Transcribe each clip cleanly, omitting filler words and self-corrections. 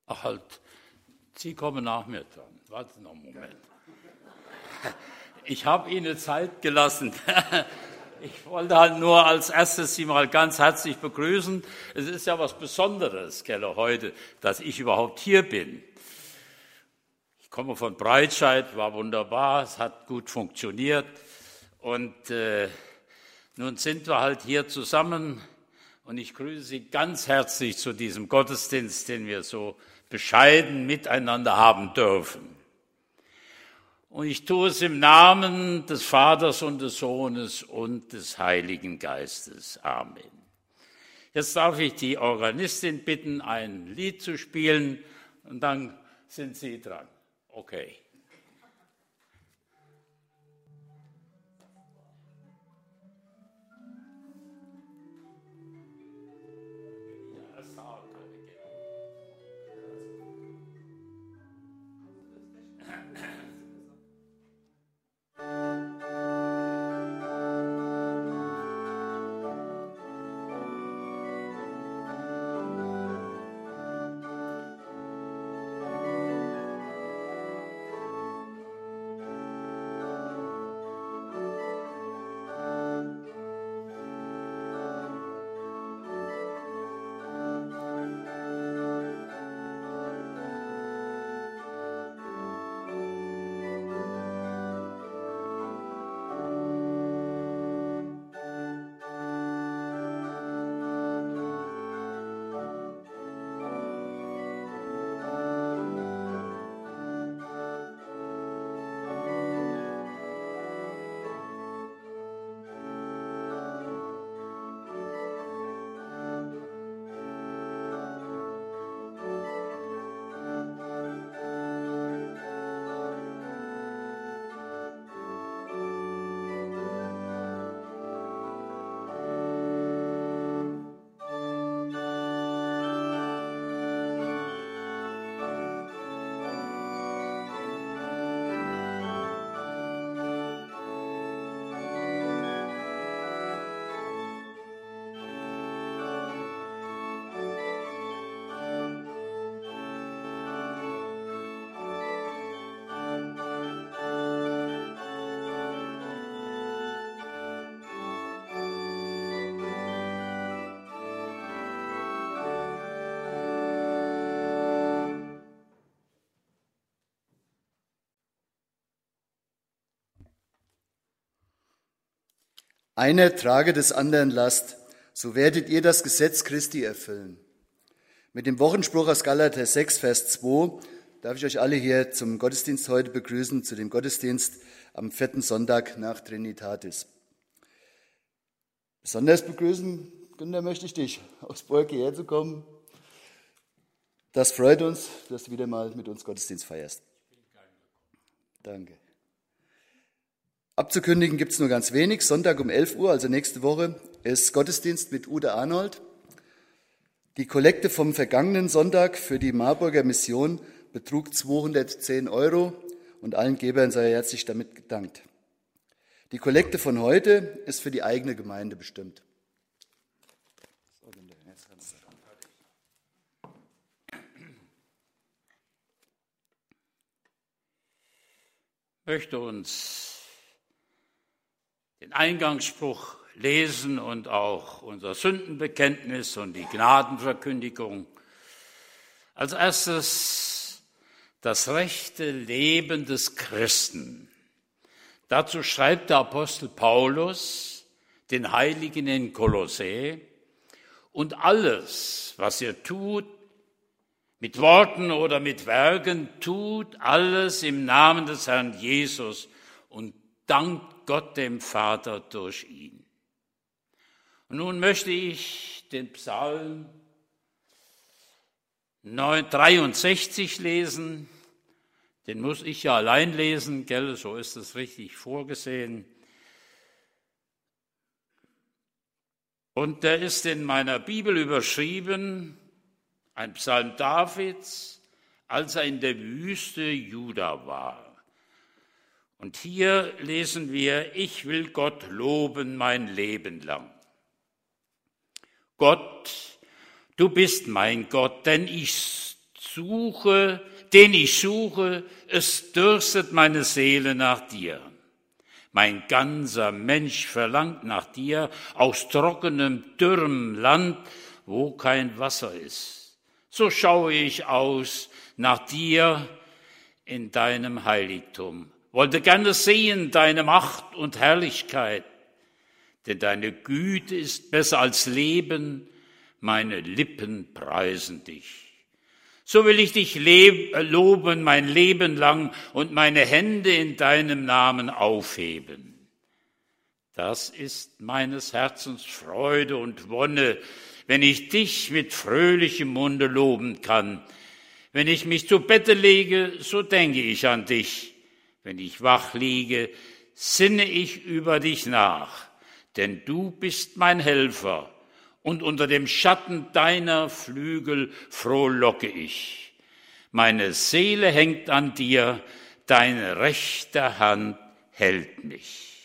Ach halt, Sie kommen nach mir dran. Warten Sie noch einen Moment. Ich habe Ihnen Zeit gelassen. Ich wollte halt nur als erstes Sie mal ganz herzlich begrüßen. Es ist ja was Besonderes, Keller, heute, dass ich überhaupt hier bin. Ich komme von Breitscheid, war wunderbar, es hat gut funktioniert. Und nun sind wir halt hier zusammen und ich grüße Sie ganz herzlich zu diesem Gottesdienst, den wir so bescheiden miteinander haben dürfen. Und ich tue es im Namen des Vaters und des Sohnes und des Heiligen Geistes. Amen. Jetzt darf ich die Organistin bitten, ein Lied zu spielen und dann sind Sie dran. Okay. Einer trage des anderen Last, so werdet ihr das Gesetz Christi erfüllen. Mit dem Wochenspruch aus Galater 6, Vers 2 darf ich euch alle hier zum Gottesdienst heute begrüßen, zu dem Gottesdienst am 4. Sonntag nach Trinitatis. Besonders begrüßen, Günther, möchte ich dich, aus Bork hierher zu kommen. Das freut uns, dass du wieder mal mit uns Gottesdienst feierst. Danke. Abzukündigen gibt es nur ganz wenig. Sonntag um 11 Uhr, also nächste Woche, ist Gottesdienst mit Ude Arnold. Die Kollekte vom vergangenen Sonntag für die Marburger Mission betrug 210 € und allen Gebern sei herzlich damit gedankt. Die Kollekte von heute ist für die eigene Gemeinde bestimmt. Ich möchte uns den Eingangsspruch lesen und auch unser Sündenbekenntnis und die Gnadenverkündigung. Als erstes das rechte Leben des Christen. Dazu schreibt der Apostel Paulus den Heiligen in Kolossä: Und alles, was ihr tut, mit Worten oder mit Werken, tut alles im Namen des Herrn Jesus und dankt Gott dem Vater durch ihn. Und nun möchte ich den Psalm 63 lesen. Den muss ich ja allein lesen, gell? So ist es richtig vorgesehen. Und der ist in meiner Bibel überschrieben, ein Psalm Davids, als er in der Wüste Juda war. Und hier lesen wir: Ich will Gott loben mein Leben lang. Gott, du bist mein Gott, denn ich den ich suche, es dürstet meine Seele nach dir. Mein ganzer Mensch verlangt nach dir aus trockenem, dürrem Land, wo kein Wasser ist. So schaue ich aus nach dir in deinem Heiligtum, wollte gerne sehen deine Macht und Herrlichkeit, denn deine Güte ist besser als Leben, meine Lippen preisen dich. So will ich dich loben mein Leben lang und meine Hände in deinem Namen aufheben. Das ist meines Herzens Freude und Wonne, wenn ich dich mit fröhlichem Munde loben kann. Wenn ich mich zu Bette lege, so denke ich an dich. Wenn ich wach liege, sinne ich über dich nach, denn du bist mein Helfer. Und unter dem Schatten deiner Flügel frohlocke ich. Meine Seele hängt an dir, deine rechte Hand hält mich.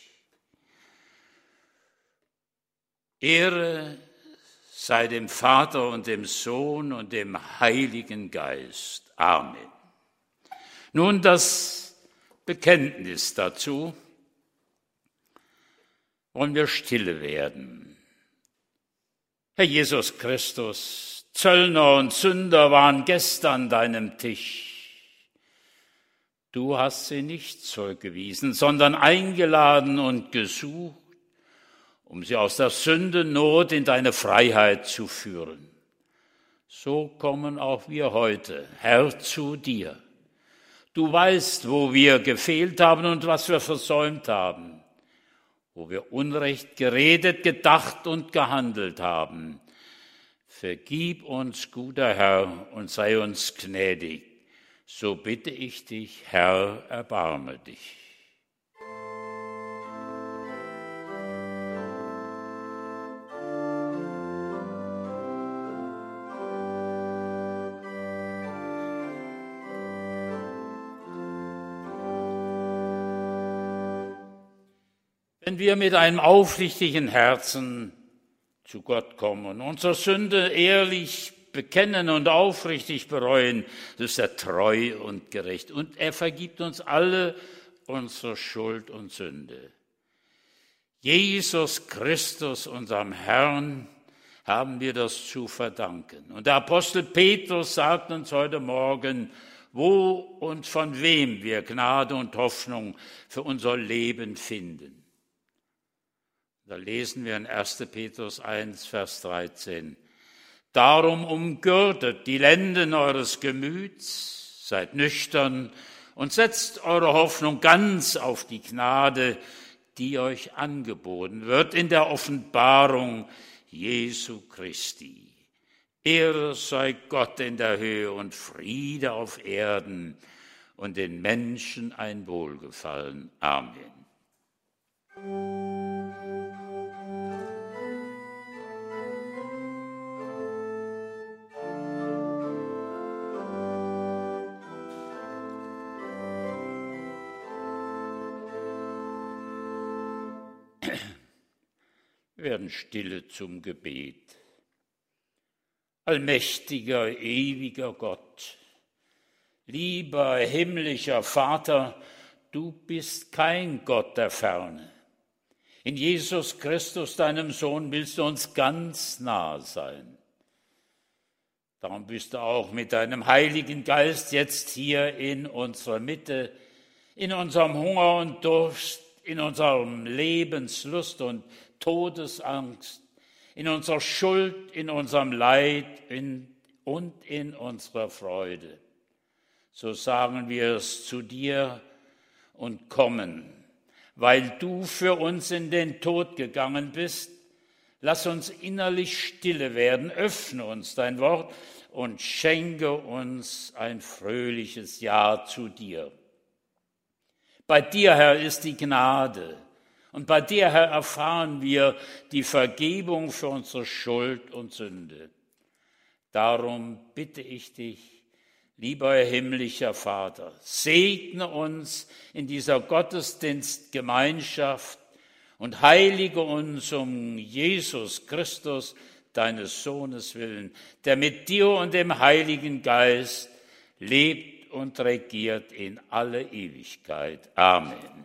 Ehre sei dem Vater und dem Sohn und dem Heiligen Geist. Amen. Nun das Bekenntnis dazu. Wollen wir stille werden. Herr Jesus Christus, Zöllner und Sünder waren gestern an deinem Tisch. Du hast sie nicht zurückgewiesen, sondern eingeladen und gesucht, um sie aus der Sündennot in deine Freiheit zu führen. So kommen auch wir heute, Herr, zu dir. Du weißt, wo wir gefehlt haben und was wir versäumt haben, wo wir Unrecht geredet, gedacht und gehandelt haben. Vergib uns, guter Herr, und sei uns gnädig. So bitte ich dich, Herr, erbarme dich. Wenn wir mit einem aufrichtigen Herzen zu Gott kommen und unsere Sünde ehrlich bekennen und aufrichtig bereuen, so ist er treu und gerecht. Und er vergibt uns alle unsere Schuld und Sünde. Jesus Christus, unserem Herrn, haben wir das zu verdanken. Und der Apostel Petrus sagt uns heute Morgen, wo und von wem wir Gnade und Hoffnung für unser Leben finden. Da lesen wir in 1. Petrus 1, Vers 13. Darum umgürtet die Lenden eures Gemüts, seid nüchtern und setzt eure Hoffnung ganz auf die Gnade, die euch angeboten wird in der Offenbarung Jesu Christi. Ehre sei Gott in der Höhe und Friede auf Erden und den Menschen ein Wohlgefallen. Amen. Wir werden stille zum Gebet. Allmächtiger, ewiger Gott, lieber himmlischer Vater, du bist kein Gott der Ferne. In Jesus Christus, deinem Sohn, willst du uns ganz nahe sein. Darum bist du auch mit deinem Heiligen Geist jetzt hier in unserer Mitte, in unserem Hunger und Durst, in unserem Lebenslust und Todesangst, in unserer Schuld, in unserem Leid und in unserer Freude. So sagen wir es zu dir und kommen, weil du für uns in den Tod gegangen bist. Lass uns innerlich stille werden, öffne uns dein Wort und schenke uns ein fröhliches Ja zu dir. Bei dir, Herr, ist die Gnade. Und bei dir, Herr, erfahren wir die Vergebung für unsere Schuld und Sünde. Darum bitte ich dich, lieber himmlischer Vater, segne uns in dieser Gottesdienstgemeinschaft und heilige uns um Jesus Christus, deines Sohnes willen, der mit dir und dem Heiligen Geist lebt und regiert in alle Ewigkeit. Amen.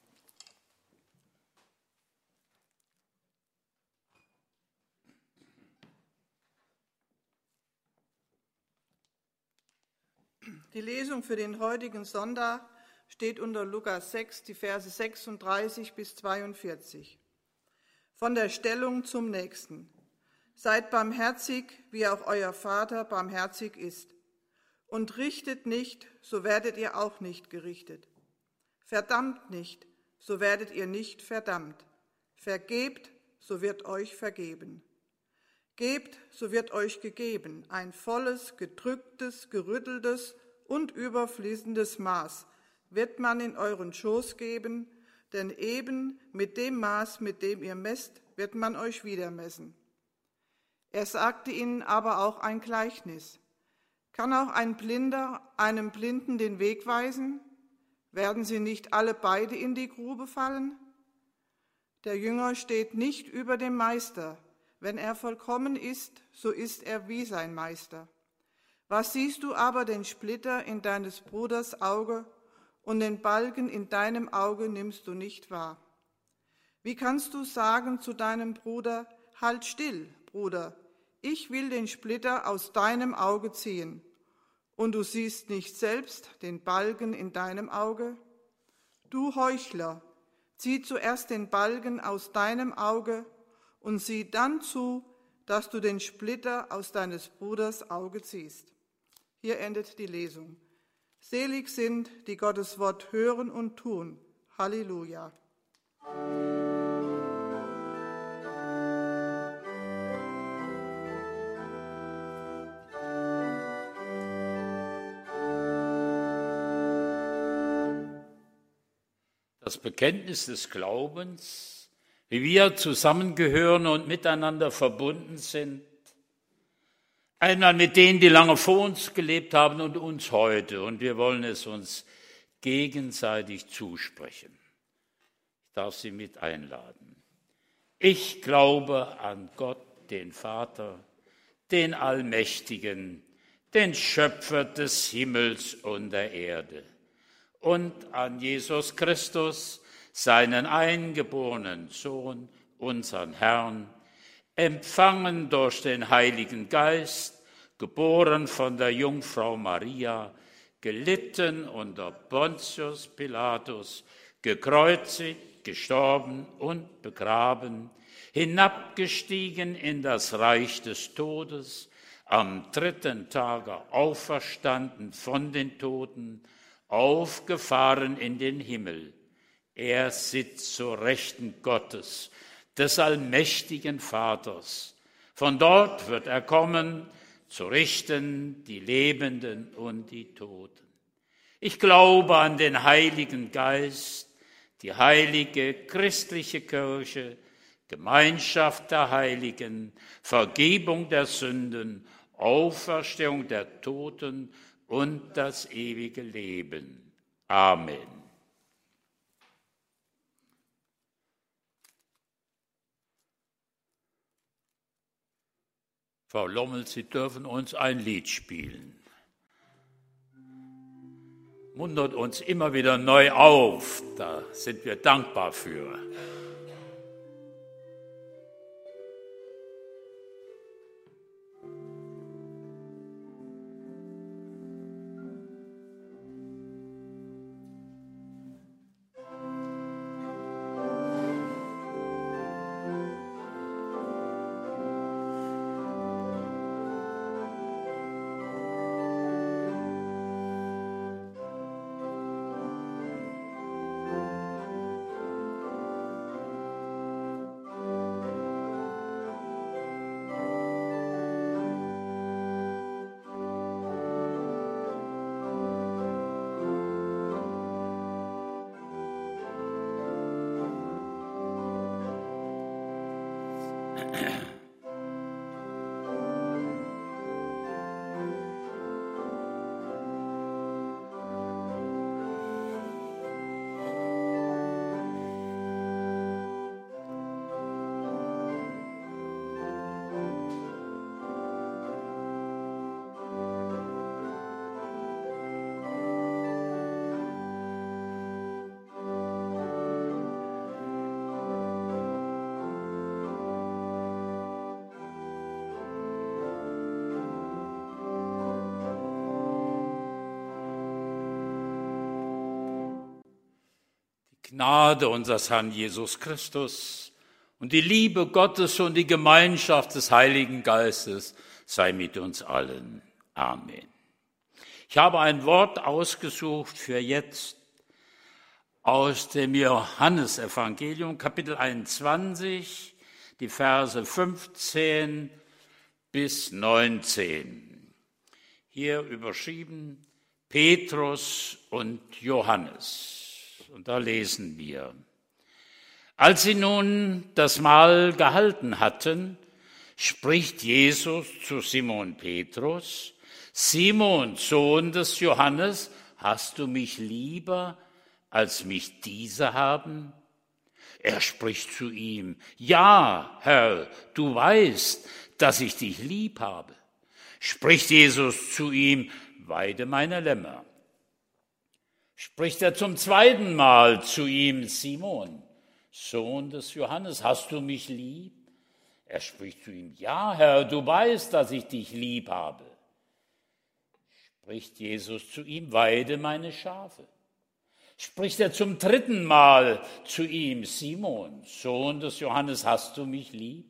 Die Lesung für den heutigen Sonntag steht unter Lukas 6, die Verse 36 bis 42. Von der Stellung zum Nächsten. Seid barmherzig, wie auch euer Vater barmherzig ist. Und richtet nicht, so werdet ihr auch nicht gerichtet. Verdammt nicht, so werdet ihr nicht verdammt. Vergebt, so wird euch vergeben. Gebt, so wird euch gegeben, ein volles, gedrücktes, gerütteltes und überfließendes Maß wird man in euren Schoß geben, denn eben mit dem Maß, mit dem ihr messt, wird man euch wieder messen. Er sagte ihnen aber auch ein Gleichnis. Kann auch ein Blinder einem Blinden den Weg weisen? Werden sie nicht alle beide in die Grube fallen? Der Jünger steht nicht über dem Meister. Wenn er vollkommen ist, so ist er wie sein Meister. Was siehst du aber den Splitter in deines Bruders Auge und den Balken in deinem Auge nimmst du nicht wahr? Wie kannst du sagen zu deinem Bruder, halt still, Bruder, ich will den Splitter aus deinem Auge ziehen, und du siehst nicht selbst den Balken in deinem Auge? Du Heuchler, zieh zuerst den Balken aus deinem Auge und sieh dann zu, dass du den Splitter aus deines Bruders Auge ziehst. Hier endet die Lesung. Selig sind, die Gottes Wort hören und tun. Halleluja. Das Bekenntnis des Glaubens, wie wir zusammengehören und miteinander verbunden sind. Einmal mit denen, die lange vor uns gelebt haben und uns heute. Und wir wollen es uns gegenseitig zusprechen. Ich darf Sie mit einladen. Ich glaube an Gott, den Vater, den Allmächtigen, den Schöpfer des Himmels und der Erde. Und an Jesus Christus, seinen eingeborenen Sohn, unseren Herrn, empfangen durch den Heiligen Geist, geboren von der Jungfrau Maria, gelitten unter Pontius Pilatus, gekreuzigt, gestorben und begraben, hinabgestiegen in das Reich des Todes, am dritten Tage auferstanden von den Toten, aufgefahren in den Himmel. Er sitzt zur Rechten Gottes, des allmächtigen Vaters. Von dort wird er kommen, zu richten die Lebenden und die Toten. Ich glaube an den Heiligen Geist, die heilige christliche Kirche, Gemeinschaft der Heiligen, Vergebung der Sünden, Auferstehung der Toten und das ewige Leben. Amen. Frau Lommel, Sie dürfen uns ein Lied spielen. Muntert uns immer wieder neu auf, da sind wir dankbar für. Gnade unseres Herrn Jesus Christus und die Liebe Gottes und die Gemeinschaft des Heiligen Geistes sei mit uns allen. Amen. Ich habe ein Wort ausgesucht für jetzt aus dem Johannesevangelium, Kapitel 21, die Verse 15 bis 19. Hier überschrieben Petrus und Johannes. Und da lesen wir: Als sie nun das Mahl gehalten hatten, spricht Jesus zu Simon Petrus: Simon, Sohn des Johannes, hast du mich lieber, als mich diese haben? Er spricht zu ihm: Ja, Herr, du weißt, dass ich dich lieb habe. Spricht Jesus zu ihm: Weide meine Lämmer. Spricht er zum zweiten Mal zu ihm: Simon, Sohn des Johannes, hast du mich lieb? Er spricht zu ihm: Ja, Herr, du weißt, dass ich dich lieb habe. Spricht Jesus zu ihm: Weide meine Schafe. Spricht er zum dritten Mal zu ihm: Simon, Sohn des Johannes, hast du mich lieb?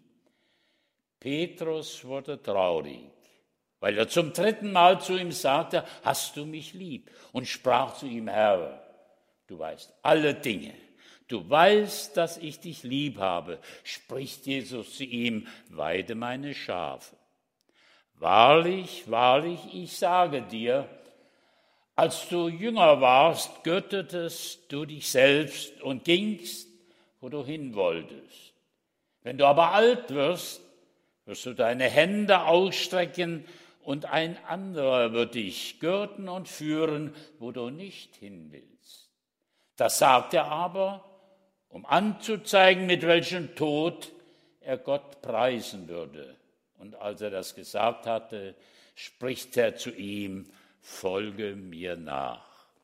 Petrus wurde traurig, weil er zum dritten Mal zu ihm sagte: Hast du mich lieb? Und sprach zu ihm: Herr, du weißt alle Dinge. Du weißt, dass ich dich lieb habe. Spricht Jesus zu ihm: Weide meine Schafe. Wahrlich, wahrlich, ich sage dir, als du jünger warst, gürtetest du dich selbst und gingst, wo du hin wolltest. Wenn du aber alt wirst, wirst du deine Hände ausstrecken und ein anderer wird dich gürten und führen, wo du nicht hin willst. Das sagt er aber, um anzuzeigen, mit welchem Tod er Gott preisen würde. Und als er das gesagt hatte, spricht er zu ihm: Folge mir nach.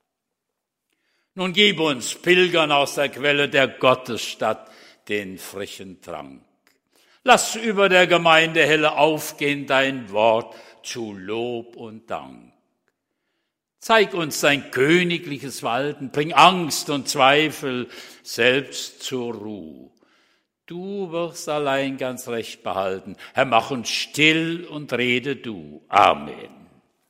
Nun gib uns, Pilgern aus der Quelle der Gottesstadt, den frischen Trank. Lass über der Gemeinde helle aufgehen dein Wort zu Lob und Dank. Zeig uns dein königliches Walten, bring Angst und Zweifel selbst zur Ruhe. Du wirst allein ganz recht behalten. Herr, mach uns still und rede du. Amen.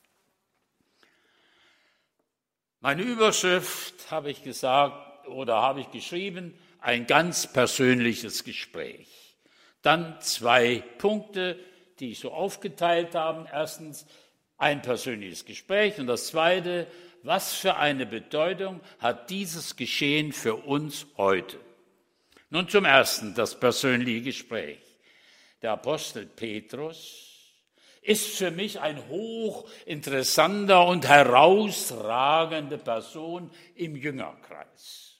Meine Überschrift habe ich geschrieben, ein ganz persönliches Gespräch. Dann 2 Punkte, die ich so aufgeteilt habe. Erstens ein persönliches Gespräch und das zweite: Was für eine Bedeutung hat dieses Geschehen für uns heute? Nun zum ersten, das persönliche Gespräch. Der Apostel Petrus ist für mich ein hochinteressanter und herausragende Person im Jüngerkreis.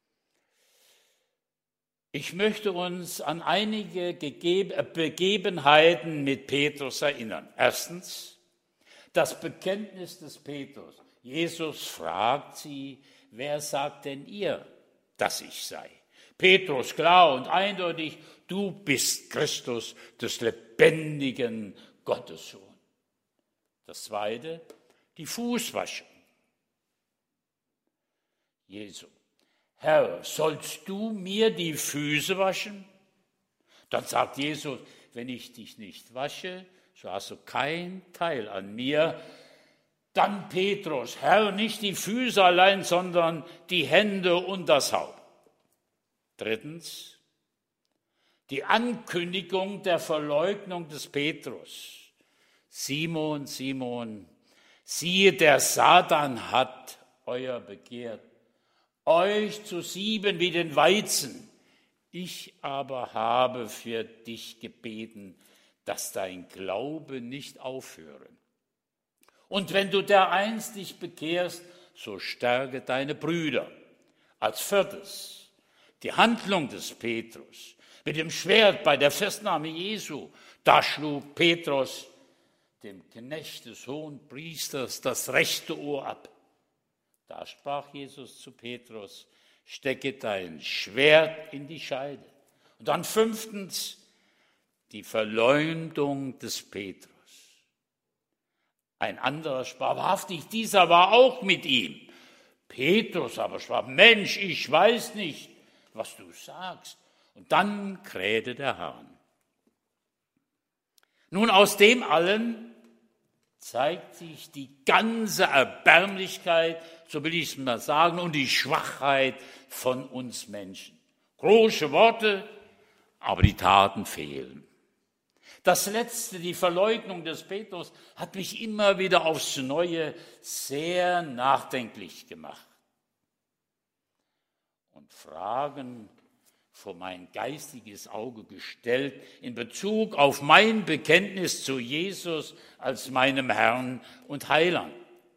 Ich möchte uns an einige Begebenheiten mit Petrus erinnern. Erstens, das Bekenntnis des Petrus. Jesus fragt sie: Wer sagt denn ihr, dass ich sei? Petrus klar und eindeutig: Du bist Christus, des lebendigen Gottessohn. Das zweite, die Fußwaschung. Jesu: Herr, sollst du mir die Füße waschen? Dann sagt Jesus: Wenn ich dich nicht wasche, so hast du kein Teil an mir. Dann Petrus: Herr, nicht die Füße allein, sondern die Hände und das Haupt. Drittens, die Ankündigung der Verleugnung des Petrus. Simon, Simon, siehe, der Satan hat euer begehrt, euch zu sieben wie den Weizen. Ich aber habe für dich gebeten, dass dein Glaube nicht aufhöre. Und wenn du dereinst dich bekehrst, so stärke deine Brüder. Als viertes, die Handlung des Petrus mit dem Schwert bei der Festnahme Jesu. Da schlug Petrus dem Knecht des Hohenpriesters das rechte Ohr ab. Da sprach Jesus zu Petrus: Stecke dein Schwert in die Scheide. Und dann fünftens, die Verleumdung des Petrus. Ein anderer sprach: Wahrhaftig, dieser war auch mit ihm. Petrus aber sprach: Mensch, ich weiß nicht, was du sagst. Und dann krähte der Hahn. Nun, aus dem allen zeigt sich die ganze Erbärmlichkeit, so will ich es mal sagen, und die Schwachheit von uns Menschen. Große Worte, aber die Taten fehlen. Das Letzte, die Verleugnung des Petrus, hat mich immer wieder aufs Neue sehr nachdenklich gemacht. Und Fragen vor mein geistiges Auge gestellt in Bezug auf mein Bekenntnis zu Jesus als meinem Herrn und Heiland.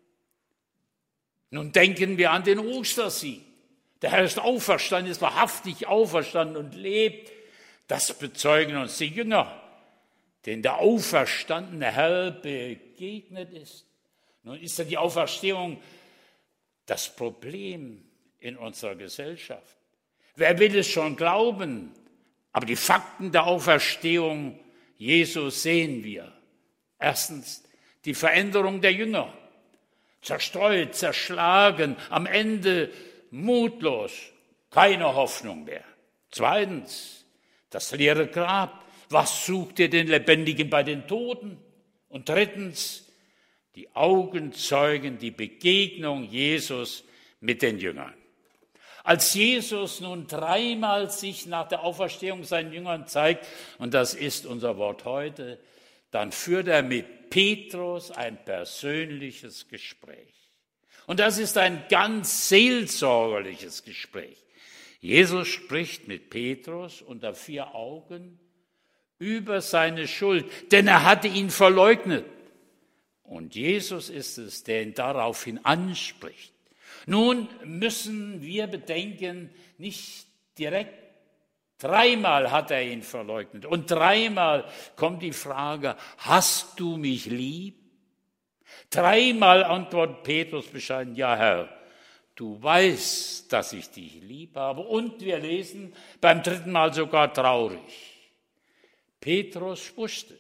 Nun denken wir an den Ostersieg. Der Herr ist auferstanden, ist wahrhaftig auferstanden und lebt. Das bezeugen uns die Jünger, denen der auferstandene Herr begegnet ist. Nun ist ja die Auferstehung das Problem in unserer Gesellschaft. Wer will es schon glauben? Aber die Fakten der Auferstehung Jesus sehen wir. Erstens die Veränderung der Jünger. Zerstreut, zerschlagen, am Ende mutlos, keine Hoffnung mehr. Zweitens das leere Grab. Was sucht ihr den Lebendigen bei den Toten? Und drittens die Augenzeugen, die Begegnung Jesus mit den Jüngern. Als Jesus nun dreimal sich nach der Auferstehung seinen Jüngern zeigt, und das ist unser Wort heute, dann führt er mit Petrus ein persönliches Gespräch. Und das ist ein ganz seelsorgerliches Gespräch. Jesus spricht mit Petrus unter 4 Augen über seine Schuld, denn er hatte ihn verleugnet. Und Jesus ist es, der ihn daraufhin anspricht. Nun müssen wir bedenken, nicht direkt 3-mal hat er ihn verleugnet. Und 3-mal kommt die Frage: Hast du mich lieb? 3-mal antwortet Petrus bescheiden: Ja, Herr, du weißt, dass ich dich lieb habe. Und wir lesen beim 3. Mal sogar traurig. Petrus wusste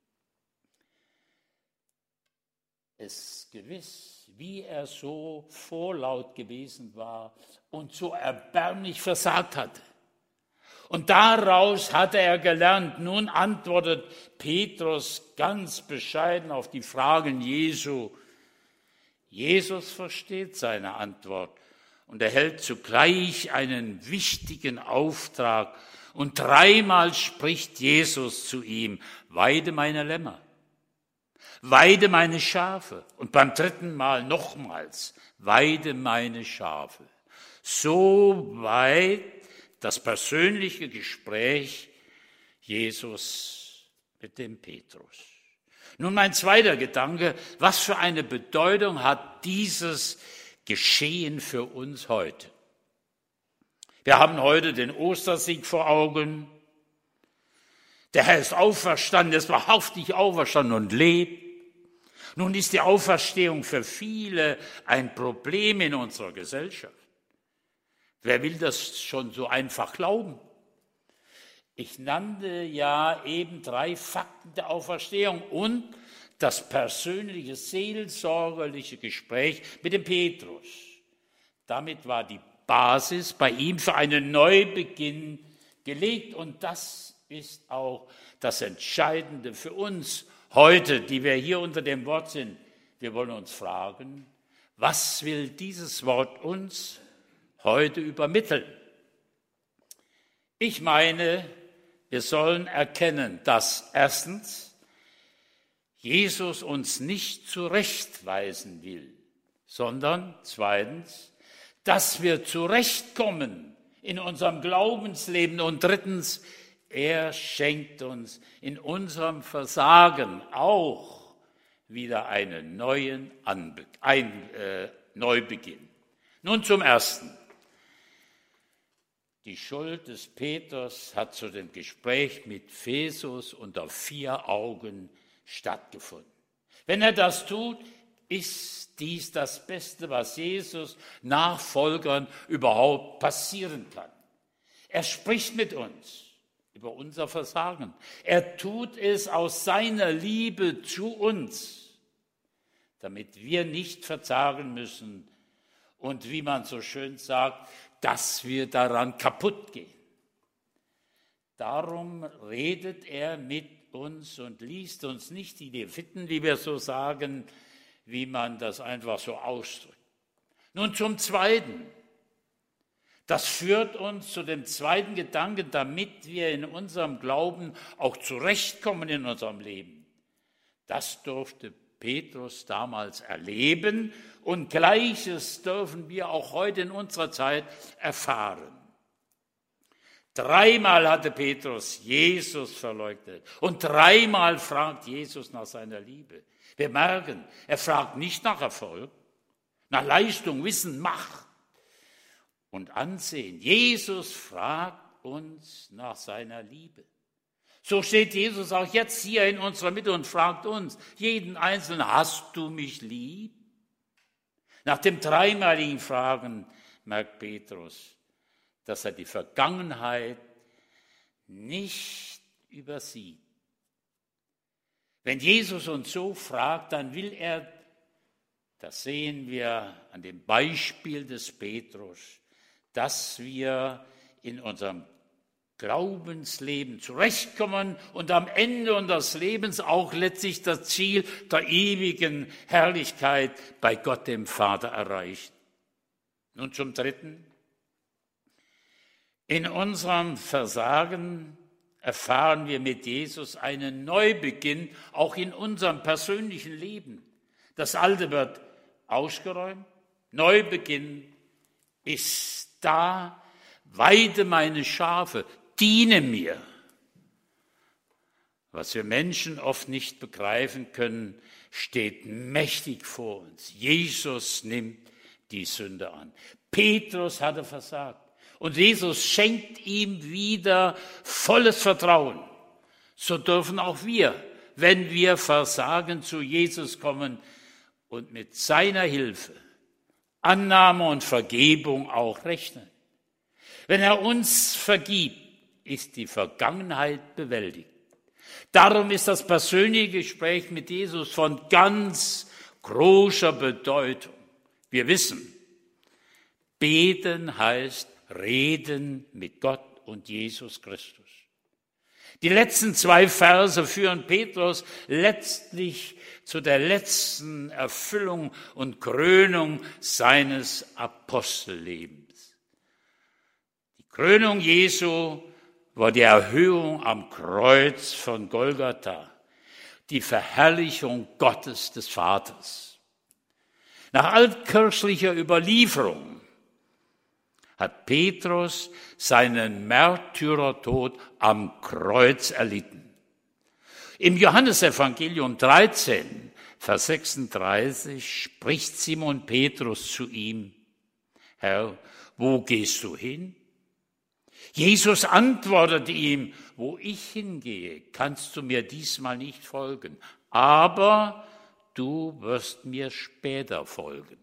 es gewiss, wie er so vorlaut gewesen war und so erbärmlich versagt hatte. Und daraus hatte er gelernt. Nun antwortet Petrus ganz bescheiden auf die Fragen Jesu. Jesus versteht seine Antwort und erhält zugleich einen wichtigen Auftrag. Und 3-mal spricht Jesus zu ihm: Weide meine Lämmer, weide meine Schafe. Und beim 3. Mal nochmals: Weide meine Schafe. So weit das persönliche Gespräch Jesus mit dem Petrus. Nun mein zweiter Gedanke: Was für eine Bedeutung hat dieses Geschehen für uns heute? Wir haben heute den Ostersieg vor Augen. Der Herr ist auferstanden, ist wahrhaftig auferstanden und lebt. Nun ist die Auferstehung für viele ein Problem in unserer Gesellschaft. Wer will das schon so einfach glauben? Ich nannte ja eben 3 Fakten der Auferstehung und das persönliche, seelsorgerliche Gespräch mit dem Petrus. Damit war die Basis bei ihm für einen Neubeginn gelegt. Und das ist auch das Entscheidende für uns heute, die wir hier unter dem Wort sind. Wir wollen uns fragen: Was will dieses Wort uns heute übermitteln? Ich meine, wir sollen erkennen, dass erstens Jesus uns nicht zurechtweisen will, sondern zweitens, dass wir zurechtkommen in unserem Glaubensleben, und drittens, er schenkt uns in unserem Versagen auch wieder einen Neubeginn. Nun zum Ersten. Die Schuld des Petrus hat zu dem Gespräch mit Jesus unter 4 Augen stattgefunden. Wenn er das tut, ist dies das Beste, was Jesus Nachfolgern überhaupt passieren kann. Er spricht mit uns über unser Versagen. Er tut es aus seiner Liebe zu uns, damit wir nicht verzagen müssen und wie man so schön sagt, dass wir daran kaputt gehen. Darum redet er mit uns und liest uns nicht die Leviten, wie wir so sagen, wie man das einfach so ausdrückt. Nun zum Zweiten. Das führt uns zu dem zweiten Gedanken, damit wir in unserem Glauben auch zurechtkommen in unserem Leben. Das durfte Petrus damals erleben und Gleiches dürfen wir auch heute in unserer Zeit erfahren. 3-mal hatte Petrus Jesus verleugnet und 3-mal fragt Jesus nach seiner Liebe. Wir merken, er fragt nicht nach Erfolg, nach Leistung, Wissen, Macht und Ansehen. Jesus fragt uns nach seiner Liebe. So steht Jesus auch jetzt hier in unserer Mitte und fragt uns, jeden Einzelnen, hast du mich lieb? Nach dem 3-maligen Fragen merkt Petrus, dass er die Vergangenheit nicht übersieht. Wenn Jesus uns so fragt, dann will er, das sehen wir an dem Beispiel des Petrus, dass wir in unserem Glaubensleben zurechtkommen und am Ende unseres Lebens auch letztlich das Ziel der ewigen Herrlichkeit bei Gott dem Vater erreichen. Nun zum Dritten. In unserem Versagen erfahren wir mit Jesus einen Neubeginn, auch in unserem persönlichen Leben. Das Alte wird ausgeräumt, Neubeginn ist da, weide meine Schafe, diene mir. Was wir Menschen oft nicht begreifen können, steht mächtig vor uns. Jesus nimmt die Sünde an. Petrus hatte versagt. Und Jesus schenkt ihm wieder volles Vertrauen. So dürfen auch wir, wenn wir versagen, zu Jesus kommen und mit seiner Hilfe, Annahme und Vergebung auch rechnen. Wenn er uns vergibt, ist die Vergangenheit bewältigt. Darum ist das persönliche Gespräch mit Jesus von ganz großer Bedeutung. Wir wissen, beten heißt reden mit Gott und Jesus Christus. Die letzten 2 Verse führen Petrus letztlich zu der letzten Erfüllung und Krönung seines Apostellebens. Die Krönung Jesu war die Erhöhung am Kreuz von Golgatha, die Verherrlichung Gottes des Vaters. Nach altkirchlicher Überlieferung hat Petrus seinen Märtyrertod am Kreuz erlitten. Im Johannesevangelium 13, Vers 36 spricht Simon Petrus zu ihm, Herr, wo gehst du hin? Jesus antwortete ihm, wo ich hingehe, kannst du mir diesmal nicht folgen, aber du wirst mir später folgen.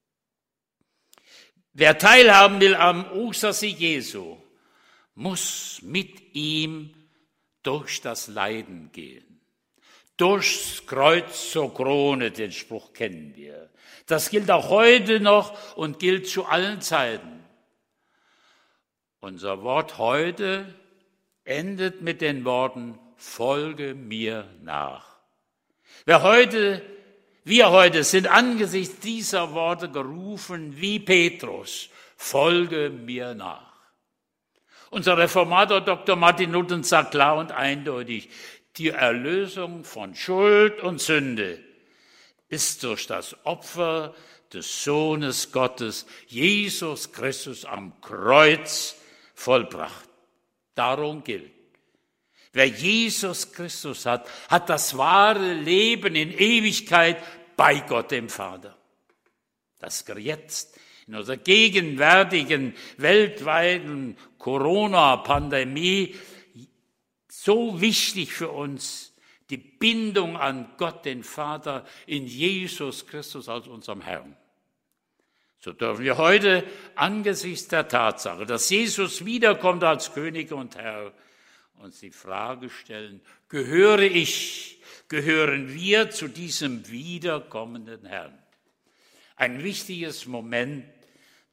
Wer teilhaben will am Ostersieg Jesu, muss mit ihm durch das Leiden gehen. Durchs Kreuz zur Krone, den Spruch kennen wir. Das gilt auch heute noch und gilt zu allen Zeiten. Unser Wort heute endet mit den Worten, folge mir nach. Wir heute sind angesichts dieser Worte gerufen wie Petrus, folge mir nach. Unser Reformator Dr. Martin Luther sagt klar und eindeutig, die Erlösung von Schuld und Sünde ist durch das Opfer des Sohnes Gottes, Jesus Christus am Kreuz, vollbracht. Darum gilt, wer Jesus Christus hat, hat das wahre Leben in Ewigkeit bei Gott dem Vater. Das jetzt in unserer gegenwärtigen weltweiten Corona-Pandemie so wichtig für uns, die Bindung an Gott den Vater in Jesus Christus als unserem Herrn. So dürfen wir heute angesichts der Tatsache, dass Jesus wiederkommt als König und Herr, uns die Frage stellen, gehören wir zu diesem wiederkommenden Herrn? Ein wichtiges Moment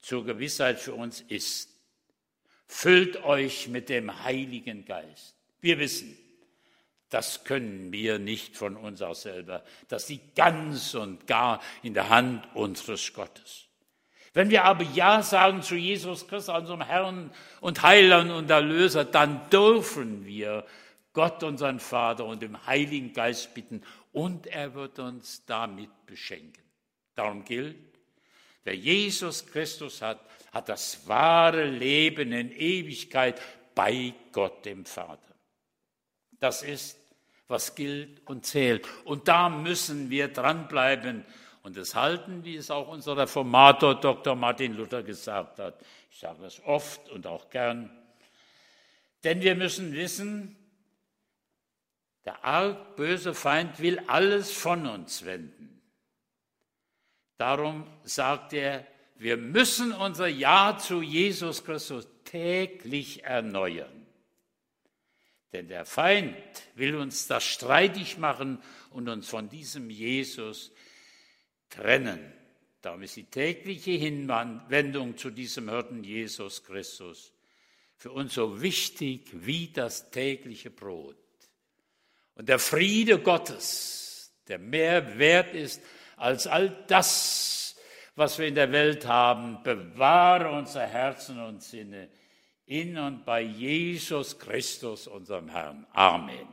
zur Gewissheit für uns ist: Füllt euch mit dem Heiligen Geist. Wir wissen, das können wir nicht von uns aus selber. Das liegt ganz und gar in der Hand unseres Gottes. Wenn wir aber Ja sagen zu Jesus Christus, unserem Herrn und Heiland und Erlöser, dann dürfen wir Gott, unseren Vater, und dem Heiligen Geist bitten, und er wird uns damit beschenken. Darum gilt, wer Jesus Christus hat, hat das wahre Leben in Ewigkeit bei Gott, dem Vater. Das ist, was gilt und zählt. Und da müssen wir dranbleiben und es halten, wie es auch unser Reformator Dr. Martin Luther gesagt hat. Ich sage das oft und auch gern. Denn wir müssen wissen, der arg böse Feind will alles von uns wenden. Darum sagt er, wir müssen unser Ja zu Jesus Christus täglich erneuern. Denn der Feind will uns das streitig machen und uns von diesem Jesus trennen. Darum ist die tägliche Hinwendung zu diesem Hirten Jesus Christus für uns so wichtig wie das tägliche Brot. Und der Friede Gottes, der mehr wert ist als all das, was wir in der Welt haben, bewahre unser Herzen und Sinne in und bei Jesus Christus, unserem Herrn. Amen.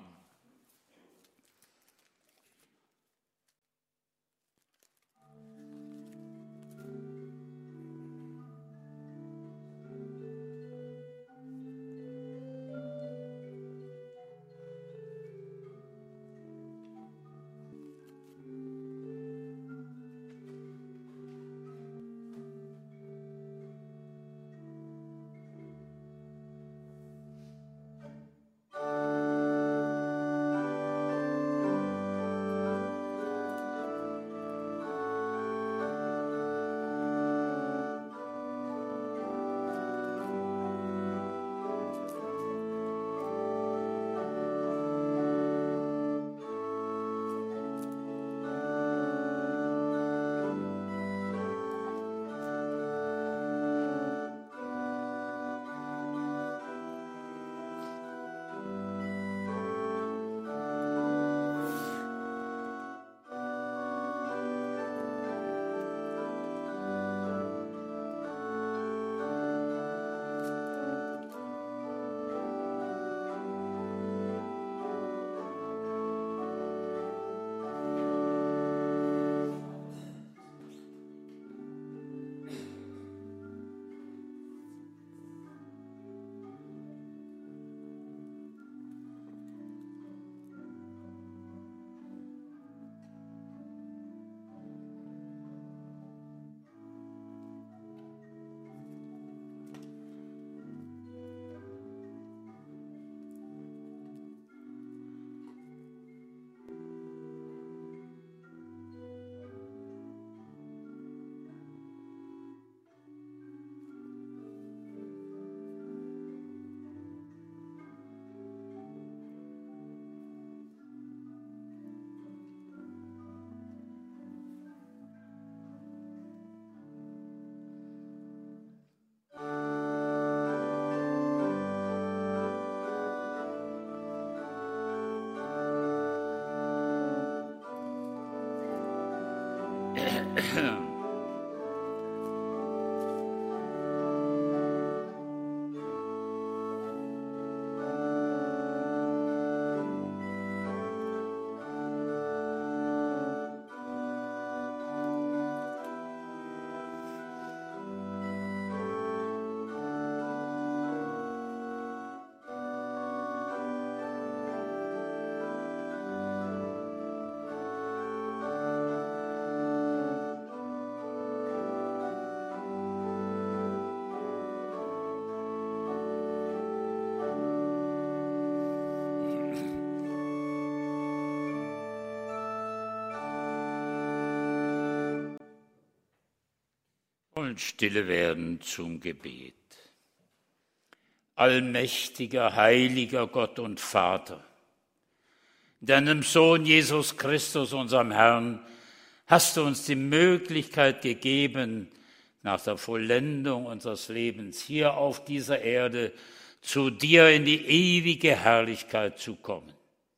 Und stille werden zum Gebet. Allmächtiger, heiliger Gott und Vater, deinem Sohn Jesus Christus, unserem Herrn, hast du uns die Möglichkeit gegeben, nach der Vollendung unseres Lebens hier auf dieser Erde zu dir in die ewige Herrlichkeit zu kommen.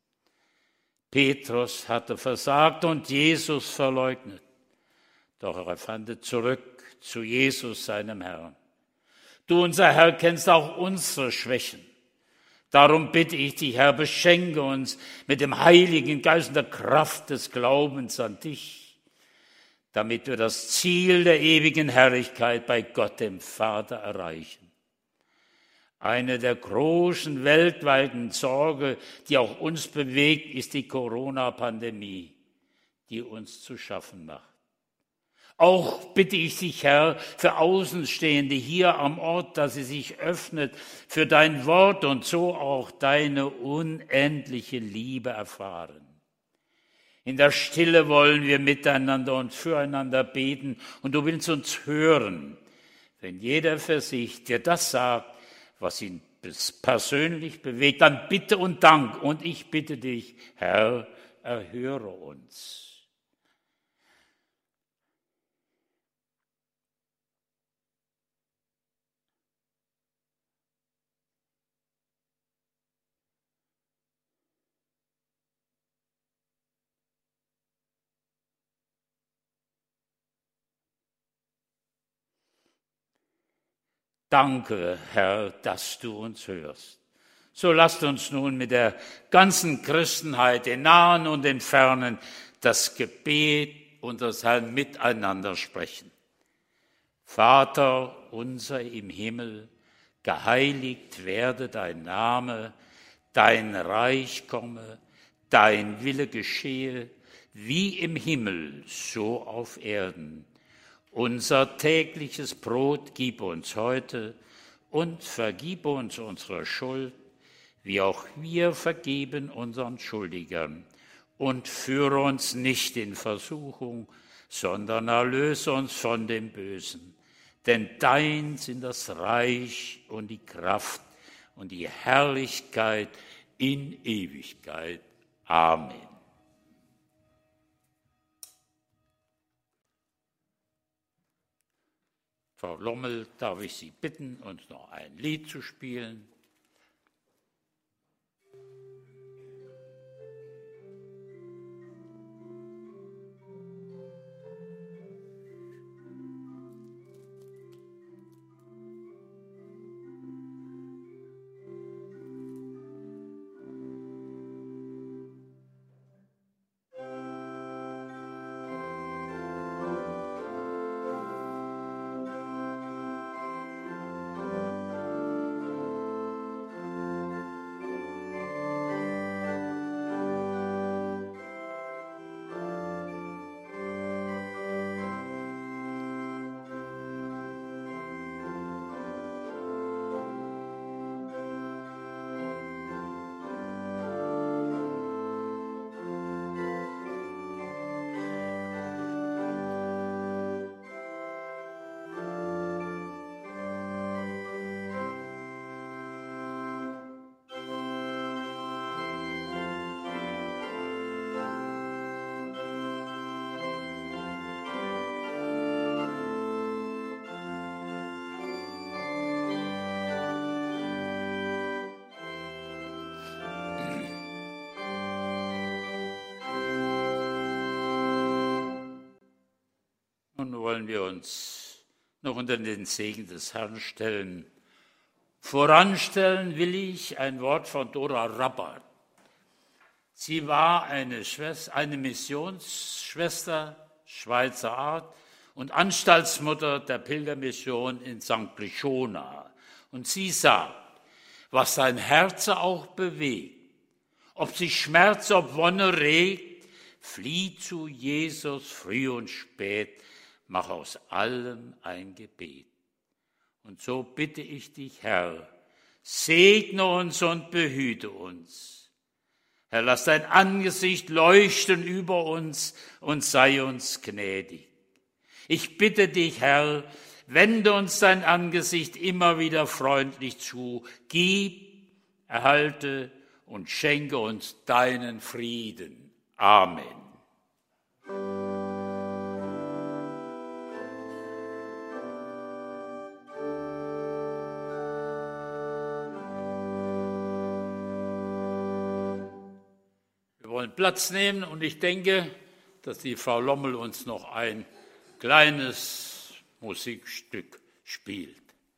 Petrus hatte versagt und Jesus verleugnet, doch er fand zurück zu Jesus, seinem Herrn. Du, unser Herr, kennst auch unsere Schwächen. Darum bitte ich dich, Herr, beschenke uns mit dem Heiligen Geist und der Kraft des Glaubens an dich, damit wir das Ziel der ewigen Herrlichkeit bei Gott, dem Vater, erreichen. Eine der großen weltweiten Sorgen, die auch uns bewegt, ist die Corona-Pandemie, die uns zu schaffen macht. Auch bitte ich dich, Herr, für Außenstehende hier am Ort, dass sie sich öffnet für dein Wort und so auch deine unendliche Liebe erfahren. In der Stille wollen wir miteinander und füreinander beten und du willst uns hören, wenn jeder für sich dir das sagt, was ihn persönlich bewegt, dann Bitte und Dank. Und ich bitte dich, Herr, erhöre uns. Danke, Herr, dass du uns hörst. So lasst uns nun mit der ganzen Christenheit, den Nahen und den Fernen, das Gebet unseres Herrn miteinander sprechen. Vater unser im Himmel, geheiligt werde dein Name, dein Reich komme, dein Wille geschehe, wie im Himmel, so auf Erden. Unser tägliches Brot gib uns heute und vergib uns unsere Schuld, wie auch wir vergeben unseren Schuldigern. Und führe uns nicht in Versuchung, sondern erlöse uns von dem Bösen. Denn dein sind das Reich und die Kraft und die Herrlichkeit in Ewigkeit. Amen. Frau Lommel, darf ich Sie bitten, uns noch ein Lied zu spielen? Nun wollen wir uns noch unter den Segen des Herrn stellen. Voranstellen will ich ein Wort von Dora Rabbart. Sie war eine Missionsschwester Schweizer Art und Anstaltsmutter der Pilgermission in St. Brychona. Und sie sagt, was dein Herz auch bewegt, ob sich Schmerz, ob Wonne regt, flieh zu Jesus früh und spät, mach aus allem ein Gebet. Und so bitte ich dich, Herr, segne uns und behüte uns. Herr, lass dein Angesicht leuchten über uns und sei uns gnädig. Ich bitte dich, Herr, wende uns dein Angesicht immer wieder freundlich zu, gib, erhalte und schenke uns deinen Frieden. Amen. Wir wollen Platz nehmen und ich denke, dass die Frau Lommel uns noch ein kleines Musikstück spielt.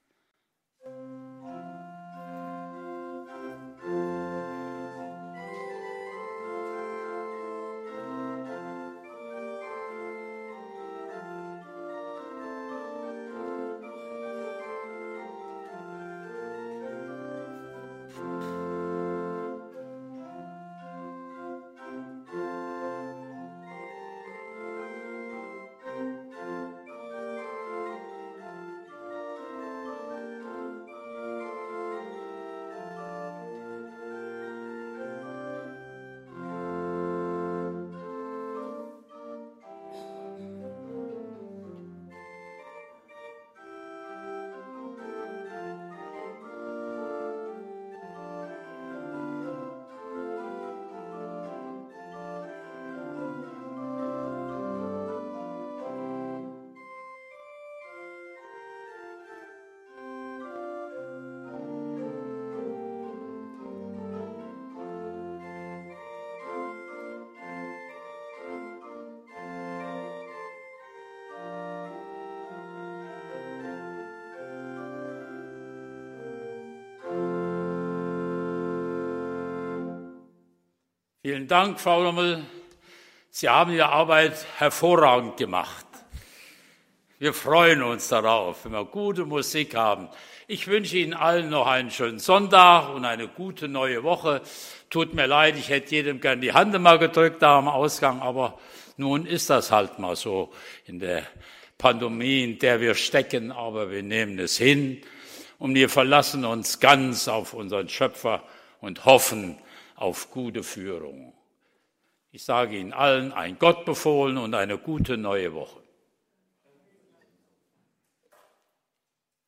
Vielen Dank, Frau Lommel. Sie haben Ihre Arbeit hervorragend gemacht. Wir freuen uns darauf, wenn wir gute Musik haben. Ich wünsche Ihnen allen noch einen schönen Sonntag und eine gute neue Woche. Tut mir leid, ich hätte jedem gern die Hand mal gedrückt da am Ausgang, aber nun ist das halt mal so in der Pandemie, in der wir stecken, aber wir nehmen es hin und wir verlassen uns ganz auf unseren Schöpfer und hoffen auf gute Führung. Ich sage Ihnen allen ein Gott befohlen und eine gute neue Woche.